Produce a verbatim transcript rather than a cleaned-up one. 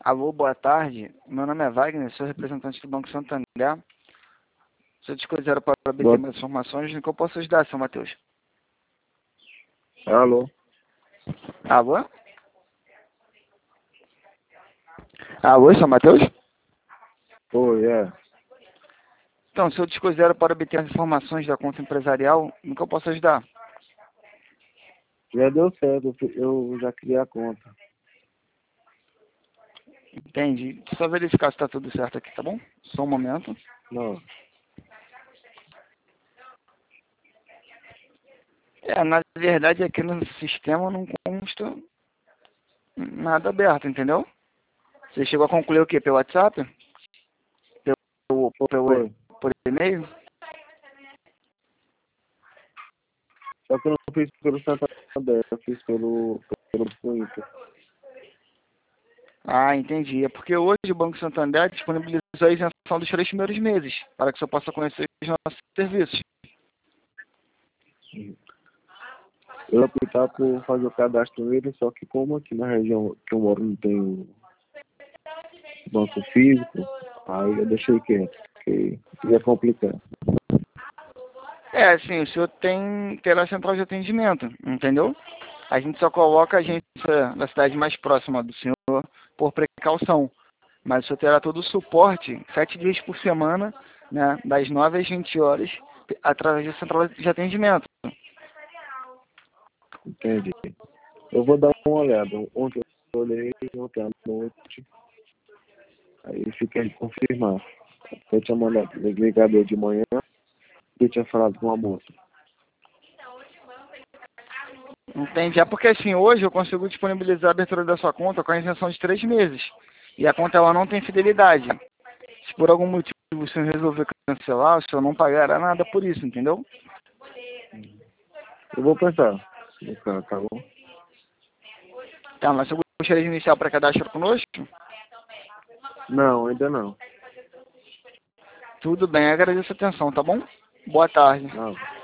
Alô, boa tarde. Meu nome é Wagner, sou representante do Banco Santander. Se eu te quiser para obter Boa... mais informações, no que eu posso ajudar, seu Matheus? Alô? Alô? Alô, seu Matheus? Oi, é. Então, se eu te quiser para obter as informações da conta empresarial, no que eu posso ajudar? Já deu certo, eu fi- eu já criei a conta. Entendi. Só verificar se está tudo certo aqui, tá bom? Só um momento. Não. É, na verdade, aqui no sistema não consta nada aberto, entendeu? Você chegou a concluir o quê? Pelo WhatsApp? Pelo, pelo, Foi. por e-mail? Só que eu não fiz pelo Santander, eu fiz pelo, pelo Twitter. Ah, entendi. É porque hoje o Banco Santander disponibilizou a isenção dos três primeiros meses, para que você possa conhecer os nossos serviços. Eu ia optar por fazer o cadastro nele, só que como aqui na região que eu moro não tem o banco físico, aí eu deixei quieto, porque ia complicar. É, sim, o senhor tem, terá central de atendimento, entendeu? A gente só coloca a agência da cidade mais próxima do senhor por precaução. Mas o senhor terá todo o suporte, sete dias por semana, né, das nove às vinte horas, através da central de atendimento. Entendi. Eu vou dar uma olhada. Ontem eu olhei, ontem à noite, aí fiquei de confirmar. Eu tinha mandado ligado de manhã, eu tinha falado com a moça. Entende? É porque assim, hoje eu consigo disponibilizar a abertura da sua conta com a isenção de três meses. E a conta ela não tem fidelidade. Se por algum motivo o senhor resolver cancelar, o senhor não pagará nada por isso, entendeu? Eu vou pensar. No caso, tá bom? Tá, mas eu gostaria de iniciar o pré-cadastro conosco? Não, ainda não. Tudo bem, agradeço a atenção, tá bom? Boa tarde. Não.